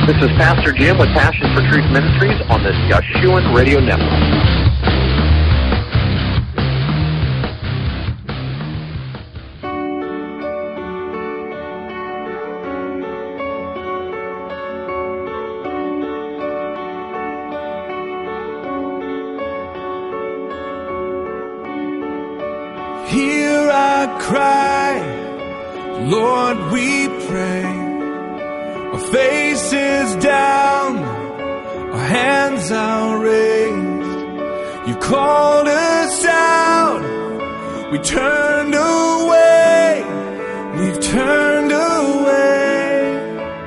This is Pastor Jim with Passion for Truth Ministries on the Yeshuan Radio Network. Hear our cry, Lord, we pray. Our faces down, our hands are raised. You called us out, we turned away, we've turned away.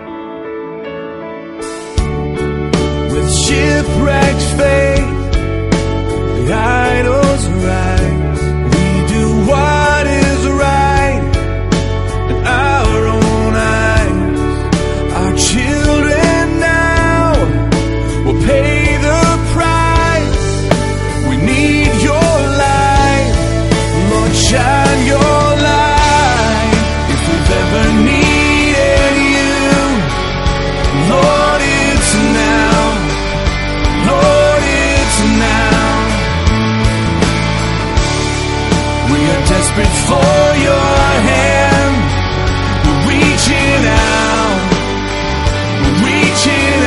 With shipwrecked faith, the idols rise. We do what is right in our own eyes. Our children now will pay the price. We need your light, Lord, shine your light. If we've ever needed you, Lord, it's now. Lord, it's now. We are desperate for your hand. We're reaching out. We're reaching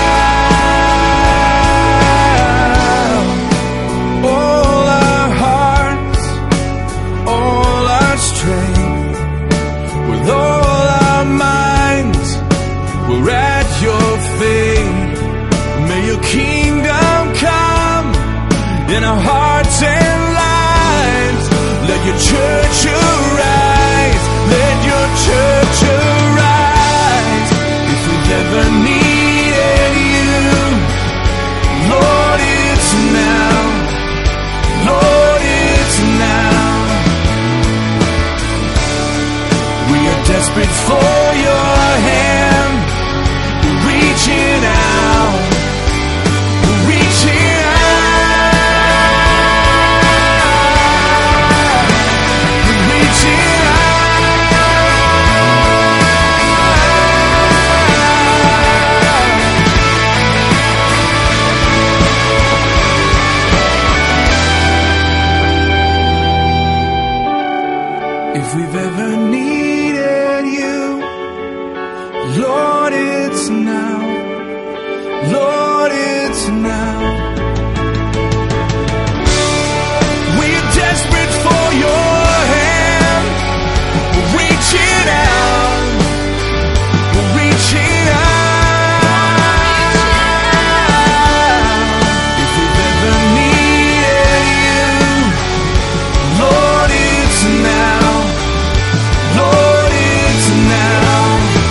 out. All our hearts, all our strength, with all our minds, we're at your feet. May your kingdom come in our hearts and lives. Let your church arise. Let your church arise. If we've ever needed you, Lord, it's now. Lord, it's now. We are desperate for your hand. We're reaching out. We're reaching out. We're reaching out. If we've ever needed you, Lord, it's now. Lord, it's now. We're desperate for your hand. We're reaching out. We're reaching out. If we've ever needed you, Lord, it's now. Lord, it's now.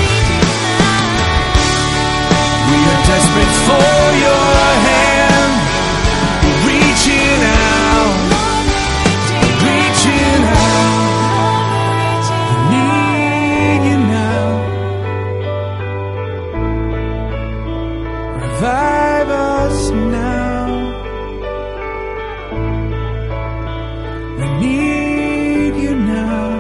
We are desperate for your hand. We're reaching out. We're reaching out. We need you now. Revive us now. We need you now.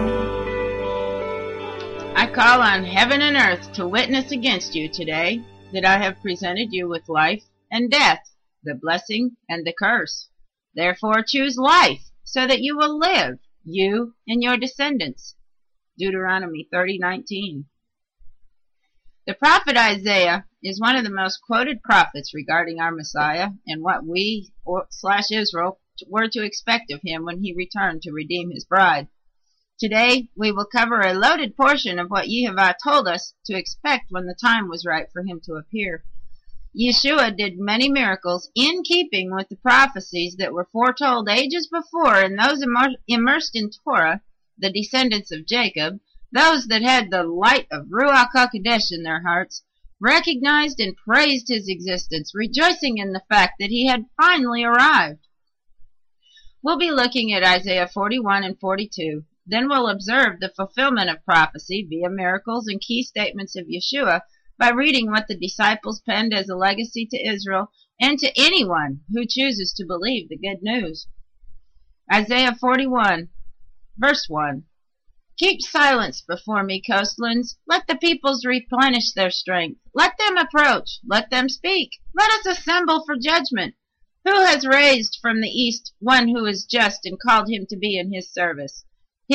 I call on heaven and earth to witness against you today that I have presented you with life and death, the blessing and the curse. Therefore choose life, so that you will live, you and your descendants. Deuteronomy 30:19. The prophet Isaiah is one of the most quoted prophets regarding our Messiah and what we / Israel were to expect of him when he returned to redeem his bride. Today we will cover a loaded portion of what Yehovah told us to expect when the time was right for him to appear. Yeshua did many miracles in keeping with the prophecies that were foretold ages before, and those immersed in Torah, the descendants of Jacob, those that had the light of Ruach HaKodesh in their hearts, recognized and praised his existence, rejoicing in the fact that he had finally arrived. We'll be looking at Isaiah 41 and 42. Then we'll observe the fulfillment of prophecy via miracles and key statements of Yeshua by reading what the disciples penned as a legacy to Israel and to anyone who chooses to believe the good news. Isaiah 41, verse 1. Keep silence before me, coastlands. Let the peoples replenish their strength. Let them approach. Let them speak. Let us assemble for judgment. Who has raised from the east one who is just and called him to be in his service?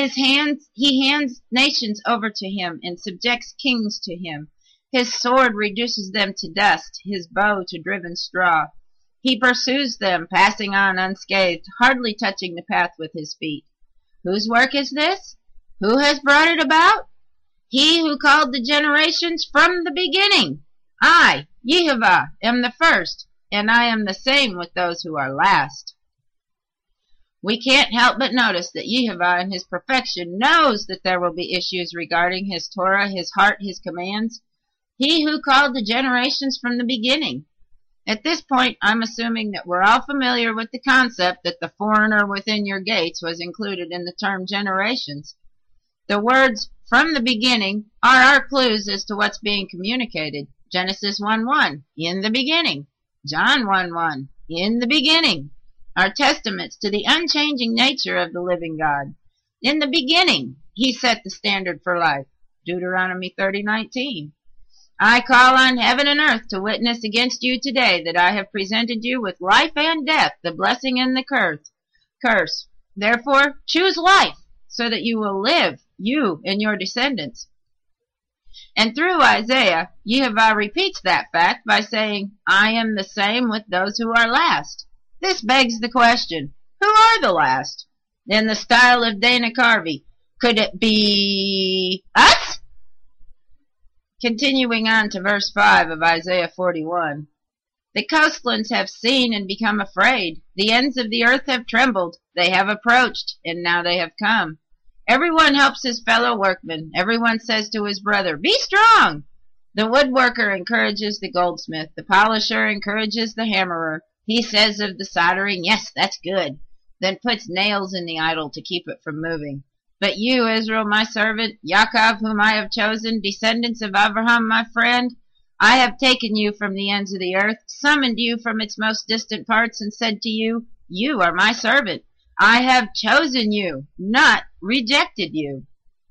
He hands nations over to him and subjects kings to him. His sword reduces them to dust, his bow to driven straw. He pursues them, passing on unscathed, hardly touching the path with his feet. Whose work is this? Who has brought it about? He who called the generations from the beginning. I, Yehovah, am the first, and I am the same with those who are last. We can't help but notice that Yehovah in his perfection knows that there will be issues regarding his Torah, his heart, his commands. He who called the generations from the beginning. At this point, I'm assuming that we're all familiar with the concept that the foreigner within your gates was included in the term generations. The words from the beginning are our clues as to what's being communicated. Genesis 1:1, in the beginning. John 1:1, in the beginning, are testaments to the unchanging nature of the living God. In the beginning, he set the standard for life. Deuteronomy 30:19. I call on heaven and earth to witness against you today that I have presented you with life and death, the blessing and the curse. Therefore, choose life so that you will live, you and your descendants. And through Isaiah, Yehovah repeats that fact by saying, I am the same with those who are last. This begs the question, who are the last? In the style of Dana Carvey, could it be us? Continuing on to verse 5 of Isaiah 41. The coastlands have seen and become afraid. The ends of the earth have trembled. They have approached, and now they have come. Everyone helps his fellow workman. Everyone says to his brother, be strong. The woodworker encourages the goldsmith. The polisher encourages the hammerer. He says of the soldering, yes, that's good. Then puts nails in the idol to keep it from moving. But you, Israel, my servant, Yaakov, whom I have chosen, descendants of Abraham, my friend, I have taken you from the ends of the earth, summoned you from its most distant parts, and said to you, you are my servant. I have chosen you, not rejected you.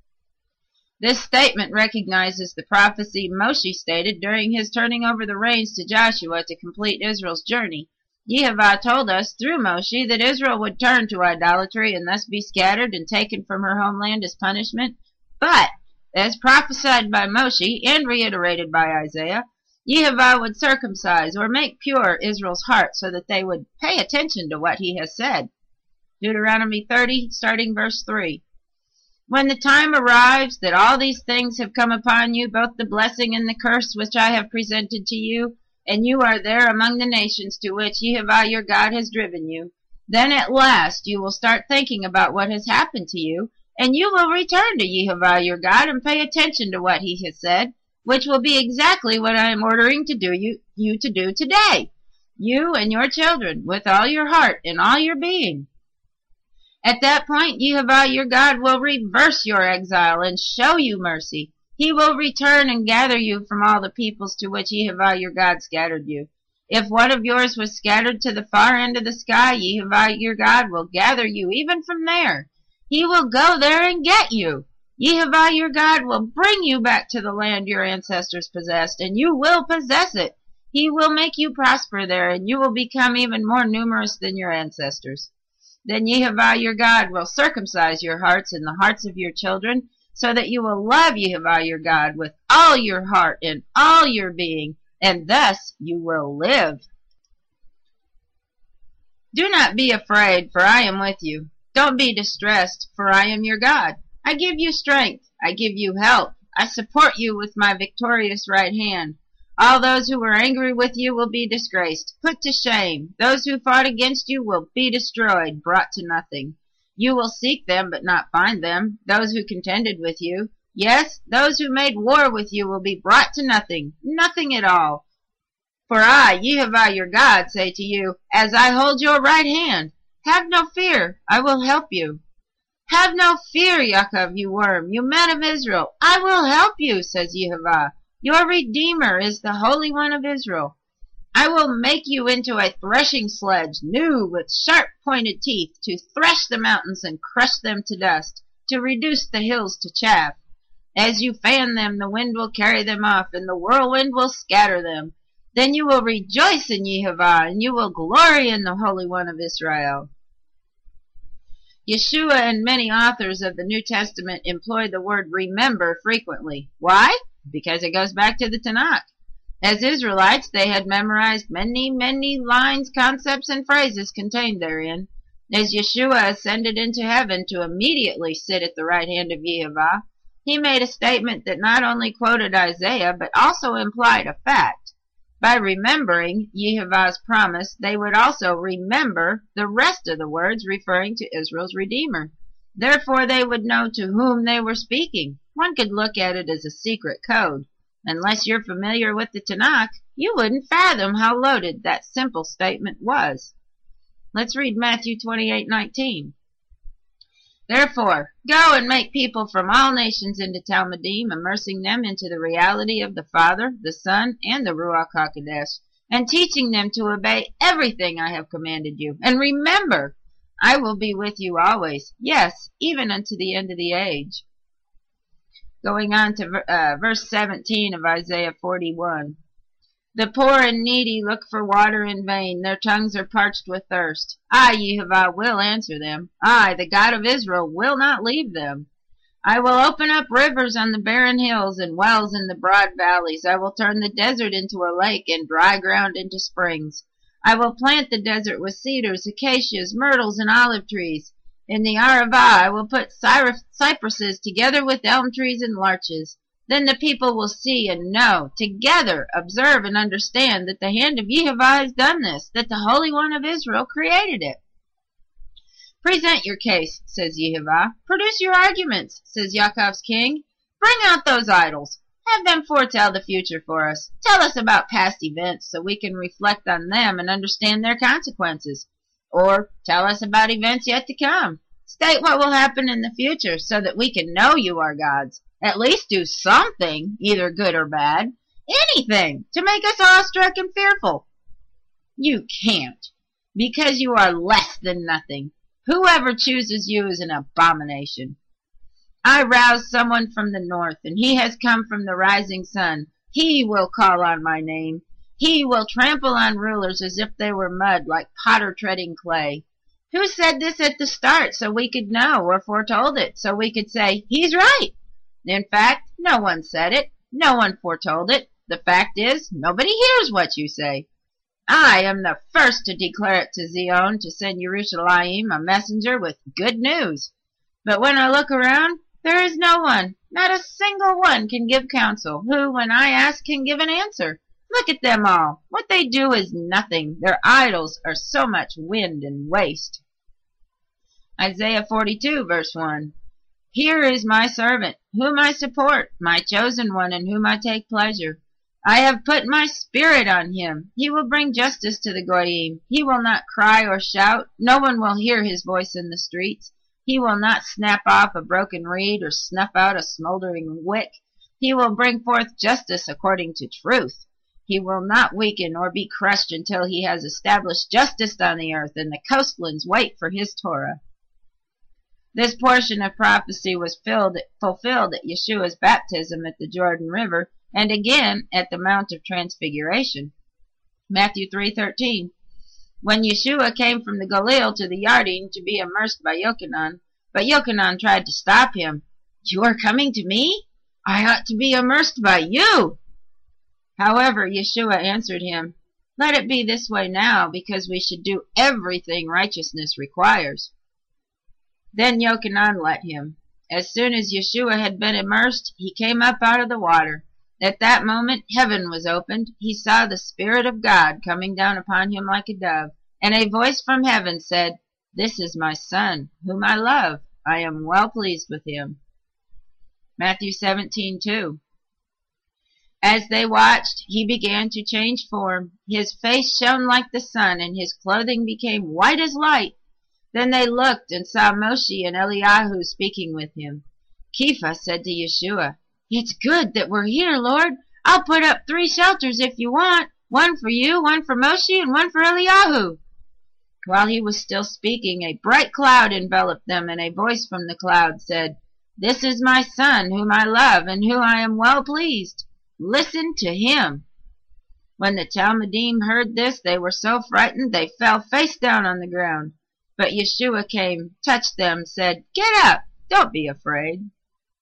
This statement recognizes the prophecy Moshe stated during his turning over the reins to Joshua to complete Israel's journey. Yehovah told us through Moshe that Israel would turn to idolatry and thus be scattered and taken from her homeland as punishment. But, as prophesied by Moshe and reiterated by Isaiah, Yehovah would circumcise or make pure Israel's heart so that they would pay attention to what he has said. Deuteronomy 30, starting verse 3. When the time arrives that all these things have come upon you, both the blessing and the curse which I have presented to you, and you are there among the nations to which Yehovah your God has driven you, then at last you will start thinking about what has happened to you, and you will return to Yehovah your God and pay attention to what he has said, which will be exactly what I am ordering you to do today, you and your children, with all your heart and all your being. At that point, Yehovah your God will reverse your exile and show you mercy. He will return and gather you from all the peoples to which Yehovah your God scattered you. If one of yours was scattered to the far end of the sky, Yehovah your God will gather you even from there. He will go there and get you. Yehovah your God will bring you back to the land your ancestors possessed, and you will possess it. He will make you prosper there, and you will become even more numerous than your ancestors. Then Yehovah your God will circumcise your hearts and the hearts of your children, so that you will love Yehovah your God with all your heart and all your being, and thus you will live. Do not be afraid, for I am with you. Don't be distressed, for I am your God. I give you strength. I give you help. I support you with my victorious right hand. All those who were angry with you will be disgraced, put to shame. Those who fought against you will be destroyed, brought to nothing. You will seek them, but not find them. Those who contended with you, yes, those who made war with you will be brought to nothing, nothing at all. For I, Yehovah your God, say to you, as I hold your right hand, have no fear, I will help you. Have no fear, Yaakov, you worm, you men of Israel, I will help you, says Yehovah. Your Redeemer is the Holy One of Israel. I will make you into a threshing sledge, new with sharp-pointed teeth, to thresh the mountains and crush them to dust, to reduce the hills to chaff. As you fan them, the wind will carry them off, and the whirlwind will scatter them. Then you will rejoice in Yehovah, and you will glory in the Holy One of Israel. Yeshua and many authors of the New Testament employ the word remember frequently. Why? Because it goes back to the Tanakh. As Israelites, they had memorized many lines, concepts, and phrases contained therein. As Yeshua ascended into heaven to immediately sit at the right hand of Yehovah, he made a statement that not only quoted Isaiah, but also implied a fact. By remembering Yehovah's promise, they would also remember the rest of the words referring to Israel's Redeemer. Therefore, they would know to whom they were speaking. One could look at it as a secret code. Unless you're familiar with the Tanakh, you wouldn't fathom how loaded that simple statement was. Let's read Matthew 28:19. Therefore, go and make people from all nations into Talmudim, immersing them into the reality of the Father, the Son, and the Ruach HaKodesh, and teaching them to obey everything I have commanded you. And remember, I will be with you always, yes, even unto the end of the age. Going on to verse 17 of Isaiah 41. The poor and needy look for water in vain. Their tongues are parched with thirst. I, Yehovah, will answer them. I, the God of Israel, will not leave them. I will open up rivers on the barren hills and wells in the broad valleys. I will turn the desert into a lake and dry ground into springs. I will plant the desert with cedars, acacias, myrtles, and olive trees. In the Arava I will put cypresses together with elm trees and larches. Then the people will see and know, together observe and understand that the hand of Yehovah has done this, that the Holy One of Israel created it. Present your case, says Yehovah. Produce your arguments, says Yaakov's king. Bring out those idols. Have them foretell the future for us. Tell us about past events so we can reflect on them and understand their consequences. Or tell us about events yet to come. State what will happen in the future so that we can know you are gods. At least do something, either good or bad, anything, to make us awestruck and fearful. You can't, because you are less than nothing. Whoever chooses you is an abomination. I rouse someone from the north, and he has come from the rising sun. He will call on my name. He will trample on rulers as if they were mud, like potter treading clay. Who said this at the start so we could know, or foretold it so we could say, he's right? In fact, no one said it. No one foretold it. The fact is, nobody hears what you say. I am the first to declare it to Zion, to send Yerushalayim a messenger with good news. But when I look around, there is no one, not a single one can give counsel, who, when I ask, can give an answer. Look at them all. What they do is nothing. Their idols are so much wind and waste. Isaiah 42, verse 1. Here is my servant, whom I support, my chosen one, in whom I take pleasure. I have put my spirit on him. He will bring justice to the goyim. He will not cry or shout. No one will hear his voice in the streets. He will not snap off a broken reed or snuff out a smoldering wick. He will bring forth justice according to truth. He will not weaken or be crushed until he has established justice on the earth, and the coastlands wait for his Torah. This portion of prophecy was fulfilled at Yeshua's baptism at the Jordan River, and again at the Mount of Transfiguration. Matthew 3:13. When Yeshua came from the Galil to the Yarden to be immersed by Yochanan, but Yochanan tried to stop him. You are coming to me? I ought to be immersed by you. However, Yeshua answered him, Let it be this way now, because we should do everything righteousness requires. Then Yochanan let him. As soon as Yeshua had been immersed, he came up out of the water. At that moment heaven was opened. He saw the Spirit of God coming down upon him like a dove, and a voice from heaven said, This is my Son, whom I love. I am well pleased with him. Matthew 17:2. As they watched, he began to change form. His face shone like the sun, and his clothing became white as light. Then they looked and saw Moshe and Eliyahu speaking with him. Kepha said to Yeshua, It's good that we're here, Lord. I'll put up 3 shelters if you want, one for you, one for Moshe, and one for Eliyahu. While he was still speaking, a bright cloud enveloped them, and a voice from the cloud said, "This is my son, whom I love, and whom I am well pleased. Listen to him." When the Talmudim heard this, they were so frightened they fell face down on the ground. But Yeshua came, touched them, said, "Get up, don't be afraid."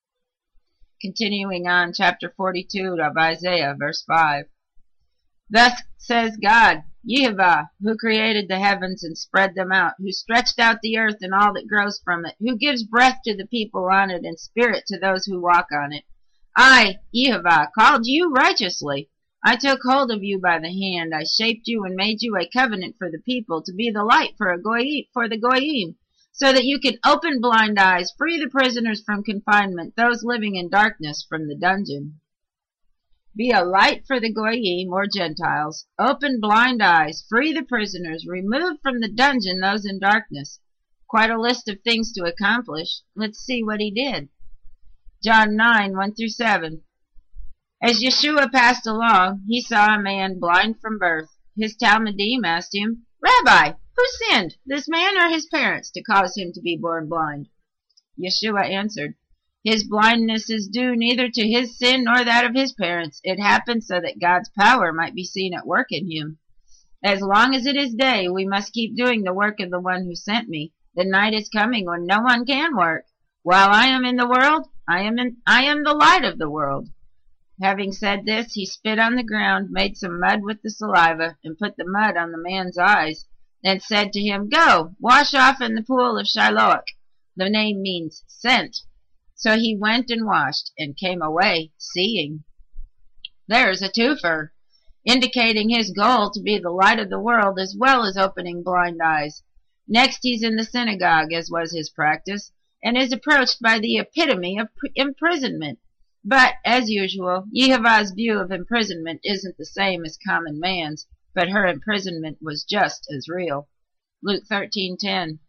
Continuing on, chapter 42 of Isaiah, verse 5. Thus says God, Yehovah, who created the heavens and spread them out, who stretched out the earth and all that grows from it, who gives breath to the people on it and spirit to those who walk on it. I, Yehovah, called you righteously. I took hold of you by the hand. I shaped you and made you a covenant for the people, to be the light for the Goyim, so that you can open blind eyes, free the prisoners from confinement, those living in darkness from the dungeon. Be a light for the Goyim, or Gentiles. Open blind eyes, free the prisoners, remove from the dungeon those in darkness. Quite a list of things to accomplish. Let's see what he did. John 9, 1-7. As Yeshua passed along, he saw a man blind from birth. His Talmudim asked him, "Rabbi, who sinned, this man or his parents, to cause him to be born blind?" Yeshua answered, "His blindness is due neither to his sin nor that of his parents. It happened so that God's power might be seen at work in him. As long as it is day, we must keep doing the work of the one who sent me. The night is coming when no one can work. While I am in the world, I am the light of the world." Having said this, he spit on the ground, made some mud with the saliva, and put the mud on the man's eyes, then said to him, "Go, wash off in the pool of Shiloach." The name means sent. So he went and washed, and came away seeing. There's a twofer, indicating his goal to be the light of the world as well as opening blind eyes. Next he's in the synagogue, as was his practice, and is approached by the epitome of imprisonment. But, as usual, Yehovah's view of imprisonment isn't the same as common man's, but her imprisonment was just as real. Luke 13:10.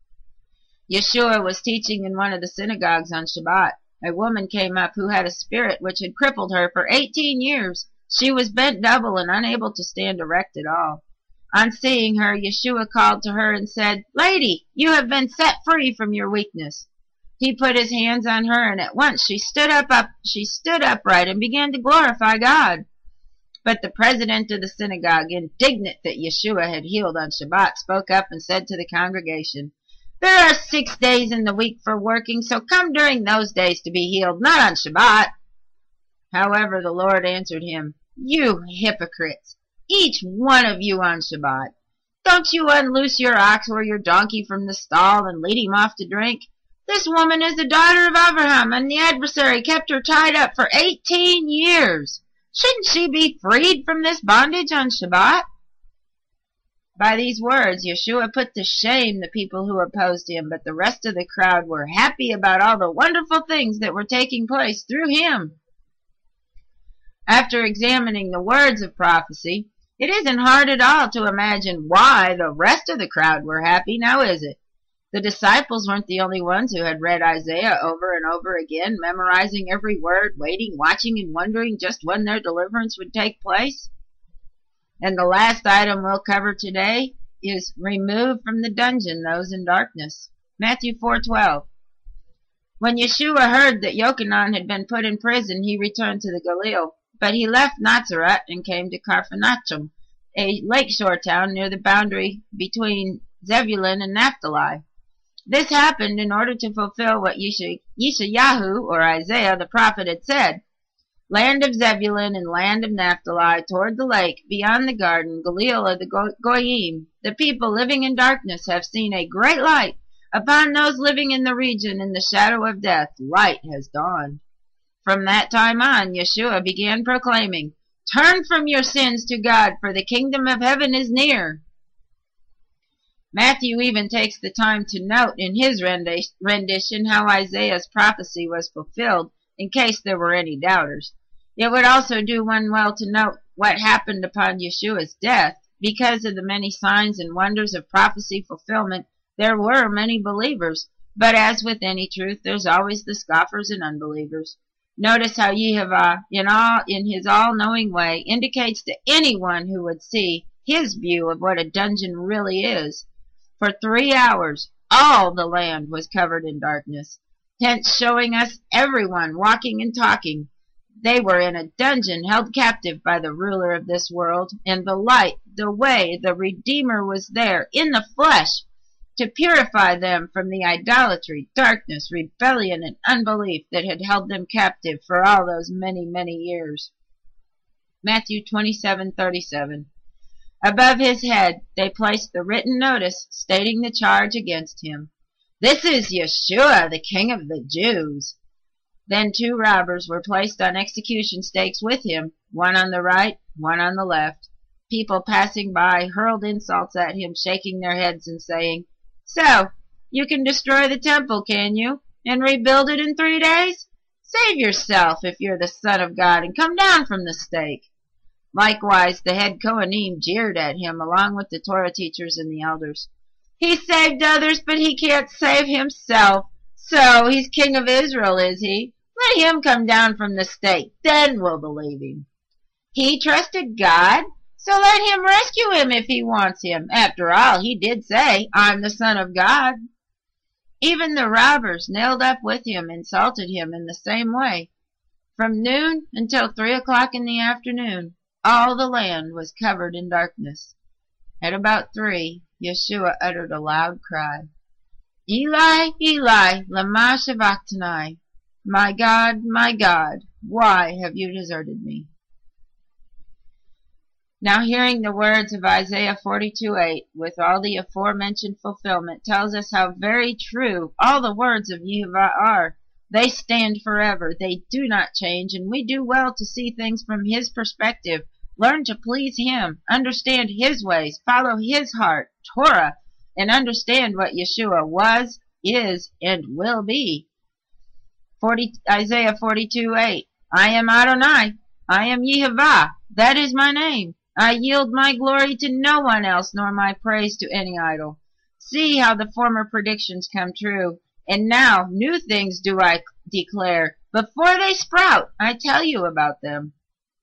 Yeshua was teaching in one of the synagogues on Shabbat. A woman came up who had a spirit which had crippled her for 18 years. She was bent double and unable to stand erect at all. On seeing her, Yeshua called to her and said, "Lady, you have been set free from your weakness." He put his hands on her, and at once she stood upright and began to glorify God. But the president of the synagogue, indignant that Yeshua had healed on Shabbat, spoke up and said to the congregation, "There are 6 days in the week for working, so come during those days to be healed, not on Shabbat." However, the Lord answered him, "You hypocrites, each one of you on Shabbat. Don't you unloose your ox or your donkey from the stall and lead him off to drink? This woman is the daughter of Abraham, and the adversary kept her tied up for 18 years. Shouldn't she be freed from this bondage on Shabbat?" By these words, Yeshua put to shame the people who opposed him, but the rest of the crowd were happy about all the wonderful things that were taking place through him. After examining the words of prophecy, it isn't hard at all to imagine why the rest of the crowd were happy, now is it? The disciples weren't the only ones who had read Isaiah over and over again, memorizing every word, waiting, watching, and wondering just when their deliverance would take place. And the last item we'll cover today is remove from the dungeon those in darkness. Matthew 4:12. When Yeshua heard that Yochanan had been put in prison, he returned to the Galilee, but he left Nazareth and came to Capharnaum, a lakeshore town near the boundary between Zebulun and Naphtali. This happened in order to fulfill what Yeshayahu, or Isaiah the prophet, had said. Land of Zebulun and land of Naphtali, toward the lake, beyond the garden, Galilee of the Goyim, the people living in darkness have seen a great light. Upon those living in the region in the shadow of death, light has dawned. From that time on, Yeshua began proclaiming, "Turn from your sins to God, for the kingdom of heaven is near." Matthew even takes the time to note in his rendition how Isaiah's prophecy was fulfilled, in case there were any doubters. It would also do one well to note what happened upon Yeshua's death. Because of the many signs and wonders of prophecy fulfillment, there were many believers, but as with any truth, there's always the scoffers and unbelievers. Notice how Yehovah, in his all-knowing way, indicates to anyone who would see his view of what a dungeon really is. For 3 hours, all the land was covered in darkness. Tents showing us everyone walking and talking. They were in a dungeon held captive by the ruler of this world, and the light, the way, the Redeemer was there in the flesh to purify them from the idolatry, darkness, rebellion, and unbelief that had held them captive for all those many, many years. Matthew 27:37. Above his head they placed the written notice stating the charge against him. This is Yeshua, the King of the Jews. Then 2 robbers were placed on execution stakes with him, one on the right, one on the left. People passing by hurled insults at him, shaking their heads and saying, So, you can destroy the temple, can you, and rebuild it in 3 days? Save yourself if you're the Son of God and come down from the stake. Likewise, the head Kohanim jeered at him along with the Torah teachers and the elders. He saved others, but he can't save himself. So, he's king of Israel, is he? Let him come down from the stake, then we'll believe him. He trusted God, so let him rescue him if he wants him. After all, he did say, I'm the Son of God. Even the robbers nailed up with him insulted him in the same way. From noon until 3 o'clock in the afternoon, all the land was covered in darkness. At about 3, Yeshua uttered a loud cry. Eli, Eli, lama sabachthani. My God, why have you deserted me? Now hearing the words of Isaiah 42:8 with all the aforementioned fulfillment tells us how very true all the words of Yehovah are. They stand forever. They do not change, and we do well to see things from his perspective, learn to please him, understand his ways, follow his heart, Torah, and understand what Yeshua was, is, and will be. Isaiah 42:8. I am Adonai. I am Yehovah. That is my name. I yield my glory to no one else, nor my praise to any idol. See how the former predictions come true. And now new things do I declare. Before they sprout, I tell you about them.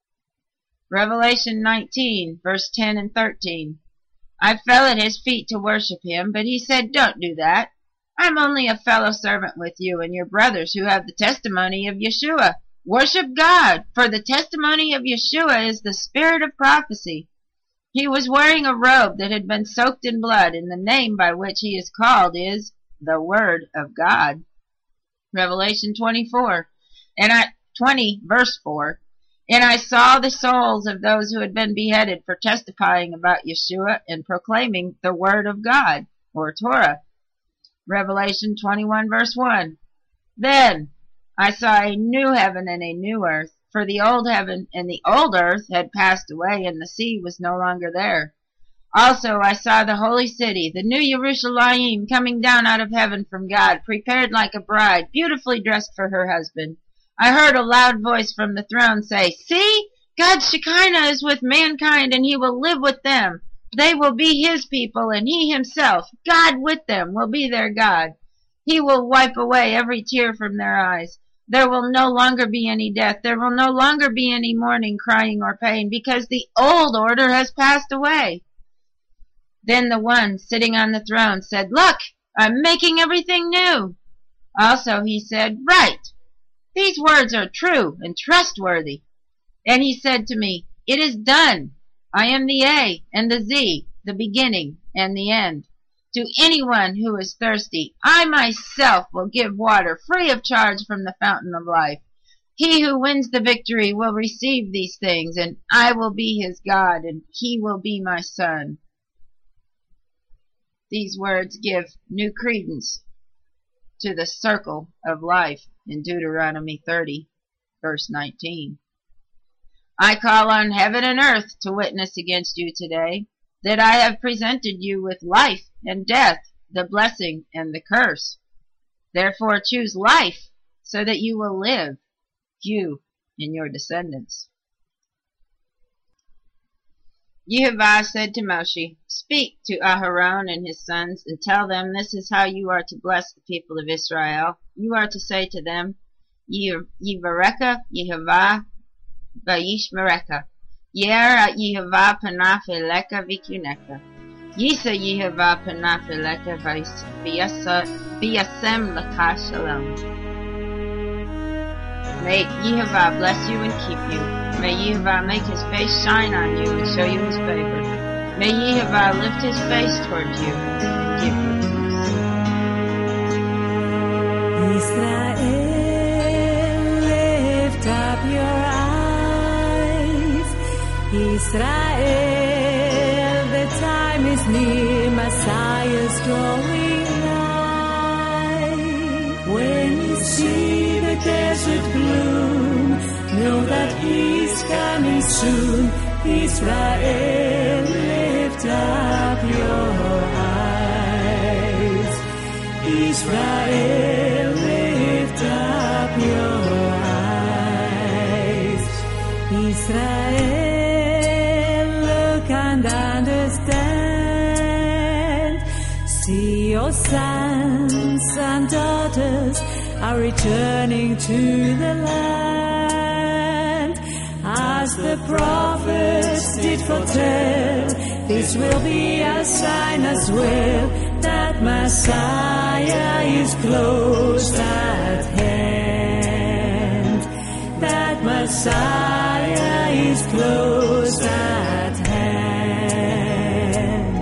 Revelation 19, verse 10 and 13. I fell at his feet to worship him, but he said, Don't do that. I'm only a fellow servant with you and your brothers who have the testimony of Yeshua. Worship God, for the testimony of Yeshua is the spirit of prophecy. He was wearing a robe that had been soaked in blood, and the name by which he is called is the Word of God. Revelation 20, verse 4. And I saw the souls of those who had been beheaded for testifying about Yeshua and proclaiming the Word of God, or Torah. Revelation 21, verse 1. Then I saw a new heaven and a new earth, for the old heaven and the old earth had passed away, and the sea was no longer there. Also I saw the holy city, the new Jerusalem, coming down out of heaven from God, prepared like a bride, beautifully dressed for her husband. I heard a loud voice from the throne say, See, God's Shekinah is with mankind, and he will live with them. They will be his people, and he himself, God with them, will be their God. He will wipe away every tear from their eyes. There will no longer be any death. There will no longer be any mourning, crying, or pain, because the old order has passed away. Then the one sitting on the throne said, Look, I'm making everything new. Also he said, Write. These words are true and trustworthy. And he said to me, It is done. I am the A and the Z, the beginning and the end. To anyone who is thirsty, I myself will give water free of charge from the fountain of life. He who wins the victory will receive these things, and I will be his God, and he will be my son. These words give new credence to the circle of life in Deuteronomy 30, verse 19. I call on heaven and earth to witness against you today that I have presented you with life and death, the blessing and the curse. Therefore choose life so that you will live, you and your descendants. Yehovah said to Moshe, Speak to Aharon and his sons and tell them this is how you are to bless the people of Israel. You are to say to them, Yivareka Yehovah Vayishmereka. Yer Yehovah Panaf Eleka Vikuneka. Yisa Yehova Panav Elecha V'yasem Lecha Shalom. May Yehova bless you and keep you. May Yehova make his face shine on you and show you his favor. May Yehova lift his face toward you and give you peace. Israel, lift up your eyes. Israel, the time is near, Messiah's drawing nigh. When you see the desert gloom, know that he's coming soon. Israel, lift up your eyes. Israel, lift up your eyes. Israel, look and understand. See your sons and daughters are returning to the land. As the prophets did foretell, this will be a sign as well, that Messiah is close at hand. That Messiah is close at hand.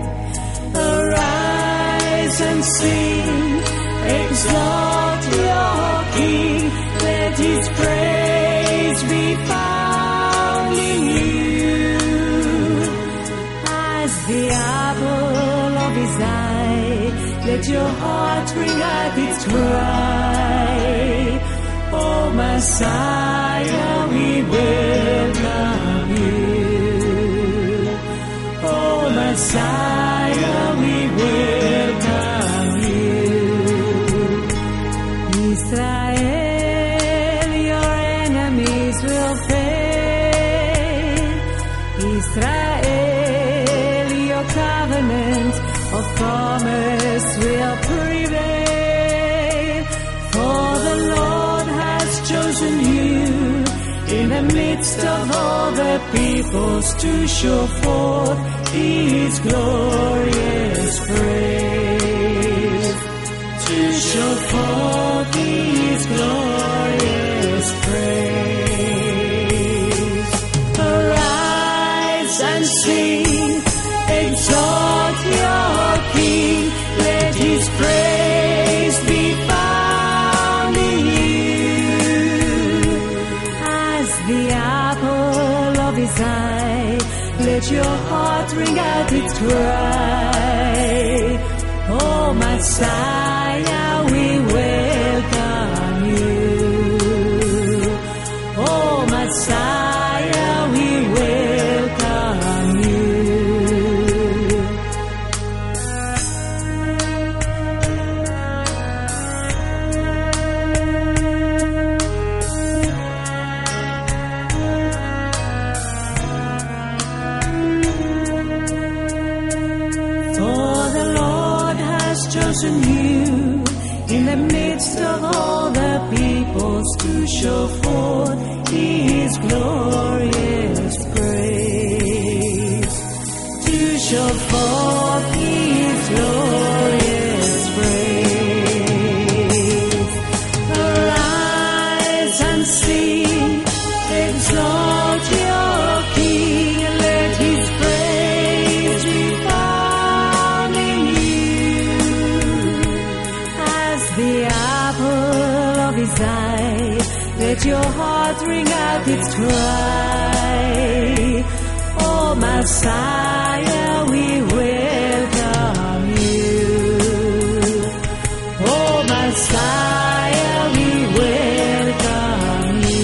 Arise and sing, exalt your King, let his praise be found in you. As the apple of his eye, let your heart ring out its cry. Oh Messiah, we welcome you. Oh Messiah, we welcome you. Israel, your enemies will fail. Israel, your covenant of promise will prevail. For the Lord has chosen you in the midst of all the peoples to show forth his glorious praise. To show forth his glorious praise. Arise and sing, exalt your King, let his praise be found in you. As the apple of his eye, let your heart ring out its cry. Oh Messiah, we welcome you. Oh Messiah, we welcome you. Chosen you in the midst of all the peoples to show forth his glorious praise. To show forth his glorious praise. Arise and sing, exalt your King, and let his praise be found in you. The apple of his eye, let your heart ring out its cry. Oh Messiah, we welcome you. Oh Messiah, we welcome you.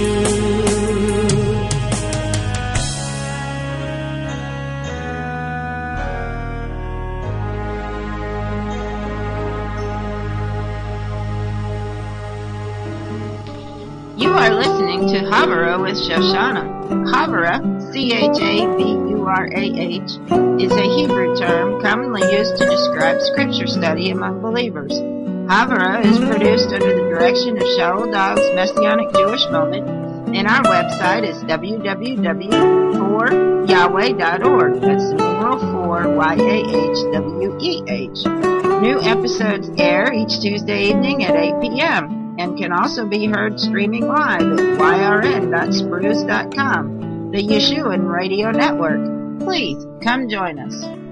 You are listening to Havurah with Shoshana. Havurah, Chavurah, is a Hebrew term commonly used to describe scripture study among believers. Havurah is produced under the direction of Shaul Dog's Messianic Jewish Moment And our website is www.4yahweh.org. That's the numeral 4, YAHWEH. New episodes air each Tuesday evening at 8 p.m. and can also be heard streaming live at yrn.spruce.com, the Yeshuan Radio Network. Please come join us.